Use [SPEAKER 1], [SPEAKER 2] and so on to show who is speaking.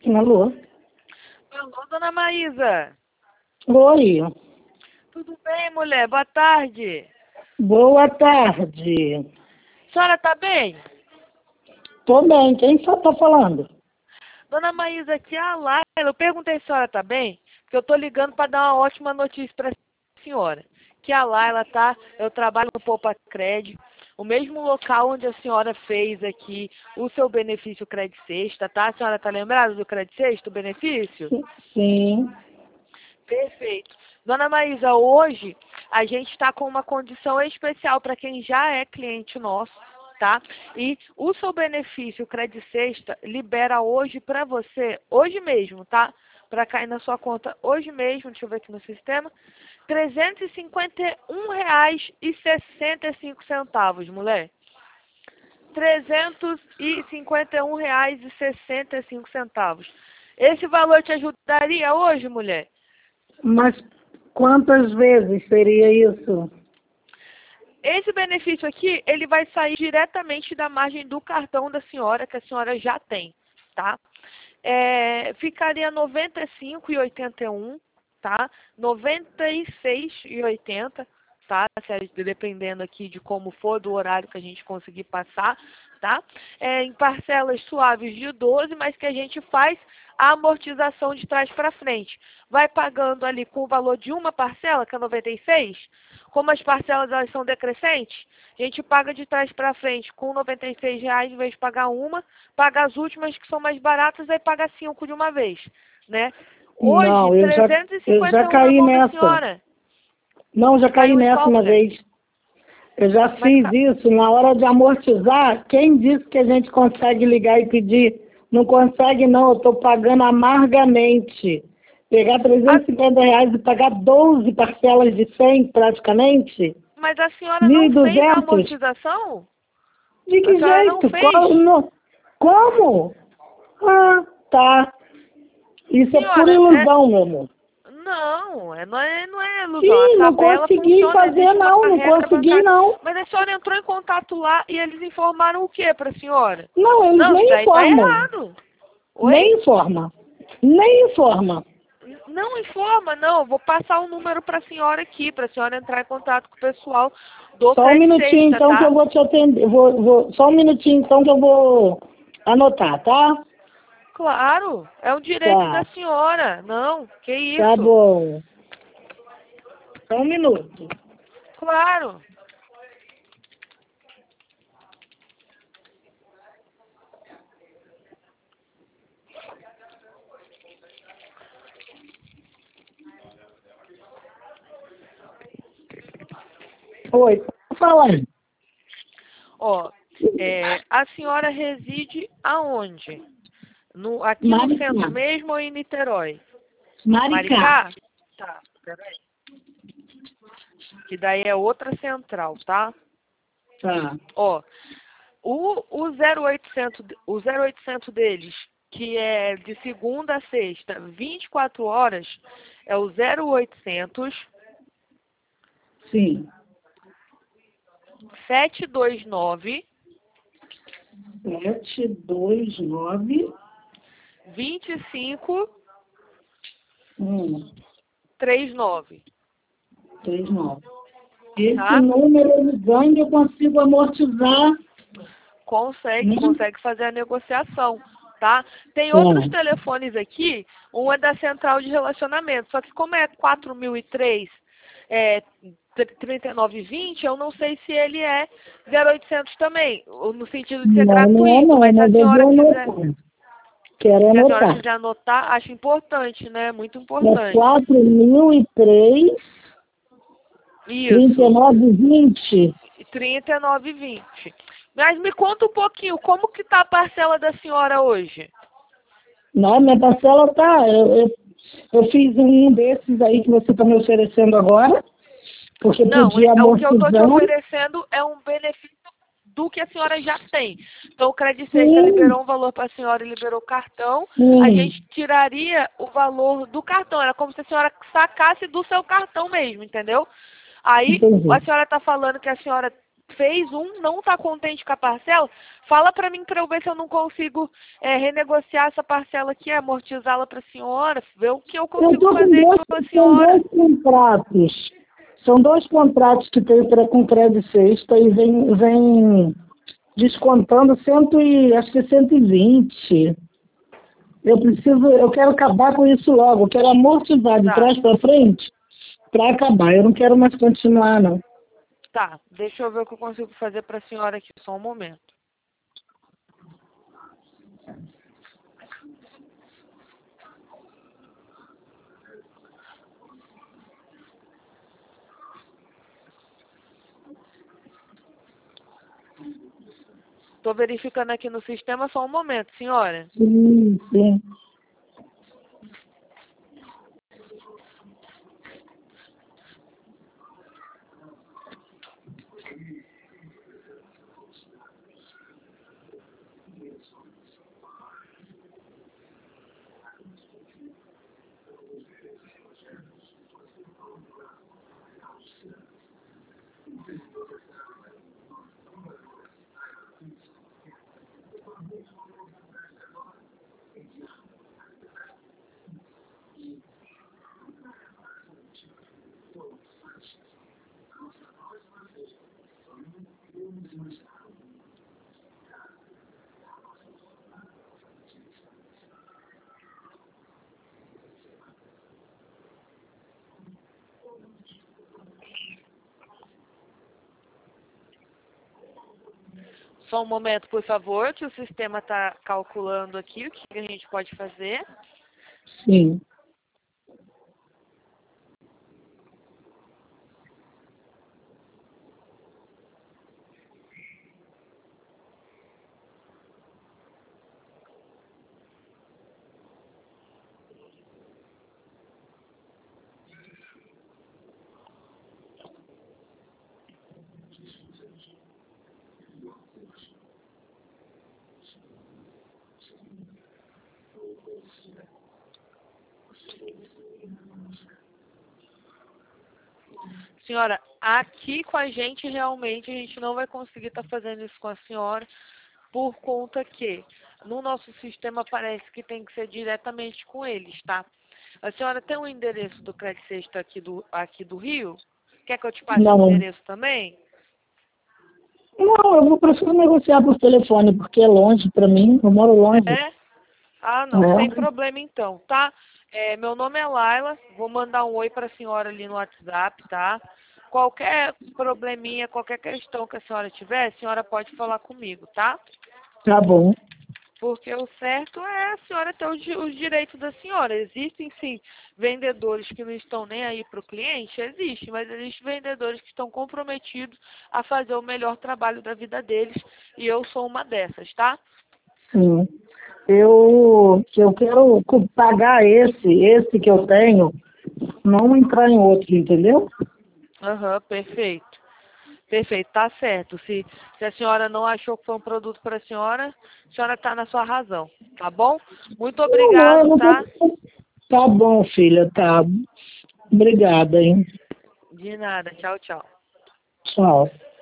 [SPEAKER 1] Alô?
[SPEAKER 2] Alô, dona Maísa.
[SPEAKER 1] Oi.
[SPEAKER 2] Tudo bem, mulher? Boa tarde.
[SPEAKER 1] Boa tarde.
[SPEAKER 2] A senhora tá bem?
[SPEAKER 1] Tô bem. Quem só tá falando?
[SPEAKER 2] Dona Maísa, aqui é a Laila. Eu perguntei se a senhora tá bem, porque eu tô ligando para dar uma ótima notícia para a senhora. Que a Laila, tá? Eu trabalho no Poupa Cred, o mesmo local onde a senhora fez aqui o seu benefício Cred Sexta, tá? A senhora tá lembrada do Cred Sexta, o benefício?
[SPEAKER 1] Sim.
[SPEAKER 2] Perfeito. Dona Maísa, hoje a gente está com uma condição especial para quem já é cliente nosso, tá? E o seu benefício Cred Sexta libera hoje para você, hoje mesmo, tá? Para cair na sua conta hoje mesmo, deixa eu ver aqui no sistema, R$ 351,65, mulher. R$ 351,65. Esse valor te ajudaria hoje, mulher?
[SPEAKER 1] Mas quantas vezes seria isso?
[SPEAKER 2] Esse benefício aqui, ele vai sair diretamente da margem do cartão da senhora, que a senhora já tem, tá? Ficaria R$ 95,81, tá? R$ 96,80, tá? Dependendo aqui de como for, do horário que a gente conseguir passar, tá? Em parcelas suaves de 12, mas que a gente faz a amortização de trás para frente. Vai pagando ali com o valor de uma parcela, que é 96, como as parcelas elas são decrescentes, a gente paga de trás para frente com R$ 96, em vez de pagar uma, paga as últimas que são mais baratas, aí paga 5 de uma vez, né? Hoje,
[SPEAKER 1] Não, eu já
[SPEAKER 2] 351 na
[SPEAKER 1] caí
[SPEAKER 2] mão da
[SPEAKER 1] nessa.
[SPEAKER 2] senhora.
[SPEAKER 1] Não, já caí
[SPEAKER 2] Caiu em
[SPEAKER 1] nessa
[SPEAKER 2] qual,
[SPEAKER 1] uma
[SPEAKER 2] mulher?
[SPEAKER 1] vez. Eu já
[SPEAKER 2] Mas
[SPEAKER 1] fiz isso. Na hora de amortizar, quem disse que a gente consegue ligar e pedir? Não consegue, não. Eu estou pagando amargamente. Pegar R$ 350 e pagar 12 parcelas de 100 praticamente?
[SPEAKER 2] Mas a senhora
[SPEAKER 1] Mil e
[SPEAKER 2] não fez a
[SPEAKER 1] duzentos.
[SPEAKER 2] amortização?
[SPEAKER 1] De
[SPEAKER 2] A
[SPEAKER 1] que
[SPEAKER 2] senhora não
[SPEAKER 1] jeito?
[SPEAKER 2] fez?
[SPEAKER 1] Como? Ah, tá. Isso é pura
[SPEAKER 2] Senhora,
[SPEAKER 1] ilusão, meu amor.
[SPEAKER 2] não é ilusão. A
[SPEAKER 1] Sim, não
[SPEAKER 2] tabela
[SPEAKER 1] consegui
[SPEAKER 2] funciona,
[SPEAKER 1] fazer,
[SPEAKER 2] existe uma
[SPEAKER 1] não
[SPEAKER 2] regra
[SPEAKER 1] consegui,
[SPEAKER 2] bancária.
[SPEAKER 1] não.
[SPEAKER 2] Mas a senhora entrou em contato lá e eles informaram o que para a senhora?
[SPEAKER 1] Não, eles
[SPEAKER 2] Não, isso
[SPEAKER 1] nem
[SPEAKER 2] daí tá
[SPEAKER 1] informam.
[SPEAKER 2] errado. Oi?
[SPEAKER 1] Nem informa. Nem informa.
[SPEAKER 2] Não informa, não. Eu vou passar o número para a senhora aqui, para a senhora entrar em contato com o pessoal do
[SPEAKER 1] Só um
[SPEAKER 2] Cred
[SPEAKER 1] minutinho,
[SPEAKER 2] Sexta,
[SPEAKER 1] então, que eu
[SPEAKER 2] tá?
[SPEAKER 1] vou te atender. Só um minutinho, então, que eu vou anotar, tá?
[SPEAKER 2] Claro, é um direito da
[SPEAKER 1] Tá.
[SPEAKER 2] senhora. Não, que
[SPEAKER 1] Tá
[SPEAKER 2] isso?
[SPEAKER 1] bom. Só um minuto.
[SPEAKER 2] Claro.
[SPEAKER 1] Oi, pode falar.
[SPEAKER 2] Ó, a senhora reside aonde? Aqui no centro
[SPEAKER 1] Maricá.
[SPEAKER 2] mesmo ou em Niterói?
[SPEAKER 1] Maricá.
[SPEAKER 2] Maricá? Tá, peraí. Que daí é outra central, tá?
[SPEAKER 1] Tá.
[SPEAKER 2] Ó, o 0800 deles, que é de segunda a sexta, 24 horas, é o 0800
[SPEAKER 1] Sim.
[SPEAKER 2] 729
[SPEAKER 1] 729
[SPEAKER 2] 25
[SPEAKER 1] 1
[SPEAKER 2] 39,
[SPEAKER 1] 39. Esse
[SPEAKER 2] tá?
[SPEAKER 1] número ligando eu consigo amortizar, né?
[SPEAKER 2] Consegue fazer a negociação, tá? Tem outros
[SPEAKER 1] Tá.
[SPEAKER 2] telefones aqui, um é da central de relacionamento, só que como é 4003, 3920, eu não sei se ele é 0800 também, no sentido de ser
[SPEAKER 1] Não, não é
[SPEAKER 2] gratuito,
[SPEAKER 1] não,
[SPEAKER 2] mas se a
[SPEAKER 1] mas eu
[SPEAKER 2] senhora
[SPEAKER 1] vou
[SPEAKER 2] quiser,
[SPEAKER 1] anotar. Quero
[SPEAKER 2] se a senhora
[SPEAKER 1] anotar.
[SPEAKER 2] quiser anotar, acho importante, né? Muito
[SPEAKER 1] É
[SPEAKER 2] importante.
[SPEAKER 1] 4003,
[SPEAKER 2] Isso,
[SPEAKER 1] 3920.
[SPEAKER 2] 3920. Mas me conta um pouquinho, como que tá a parcela da senhora hoje?
[SPEAKER 1] Não, minha parcela tá. Eu fiz um desses aí que você está me oferecendo agora, porque
[SPEAKER 2] Não,
[SPEAKER 1] podia
[SPEAKER 2] o que eu estou te
[SPEAKER 1] amortizando.
[SPEAKER 2] oferecendo é um benefício do que a senhora já tem. Então, o Cred Sexta
[SPEAKER 1] Sim,
[SPEAKER 2] liberou um valor para a senhora e liberou o cartão, a
[SPEAKER 1] sim.
[SPEAKER 2] gente tiraria o valor do cartão. Era como se a senhora sacasse do seu cartão mesmo, entendeu? Aí, a
[SPEAKER 1] Entendi.
[SPEAKER 2] senhora está falando que a senhora fez um, não está contente com a parcela, fala para mim para eu ver se eu não consigo renegociar essa parcela aqui, amortizá-la para a senhora, ver o que eu consigo fazer com a senhora.
[SPEAKER 1] São dois contratos que tem com Crédito Sexta e vem descontando acho que 120. Eu quero acabar com isso logo, eu quero amortizar de trás para frente para acabar. Eu não quero mais continuar, não.
[SPEAKER 2] Tá, deixa eu ver o que eu consigo fazer para a senhora aqui, só um momento. Estou verificando aqui no sistema, só um momento, senhora.
[SPEAKER 1] Sim.
[SPEAKER 2] Só um momento, por favor, que o sistema está calculando aqui o que a gente pode fazer.
[SPEAKER 1] Sim.
[SPEAKER 2] Senhora, aqui com a gente, realmente, a gente não vai conseguir estar fazendo isso com a senhora, por conta que no nosso sistema parece que tem que ser diretamente com eles, tá? A senhora tem o endereço do Crédito Sexta aqui do Rio? Quer que eu te passe o endereço também?
[SPEAKER 1] Não, eu vou precisar negociar por telefone, porque é longe para mim, eu moro longe.
[SPEAKER 2] Ah, não, sem problema então, tá? Meu nome é Laila, vou mandar um oi para a senhora ali no WhatsApp, tá? Qualquer probleminha, qualquer questão que a senhora tiver, a senhora pode falar comigo, tá?
[SPEAKER 1] Tá bom.
[SPEAKER 2] Porque o certo é a senhora ter os direitos da senhora. Existem, sim, vendedores que não estão nem aí para o cliente, existe, mas existem vendedores que estão comprometidos a fazer o melhor trabalho da vida deles, e eu sou uma dessas, tá?
[SPEAKER 1] Sim. Eu quero pagar esse que eu tenho, não entrar em outro, entendeu?
[SPEAKER 2] Aham, perfeito. Perfeito, tá certo. Se a senhora não achou que foi um produto para a senhora está na sua razão, tá bom? Muito obrigado, tá?
[SPEAKER 1] Tá bom, filha, tá. Obrigada, hein?
[SPEAKER 2] De nada. Tchau, tchau.
[SPEAKER 1] Tchau.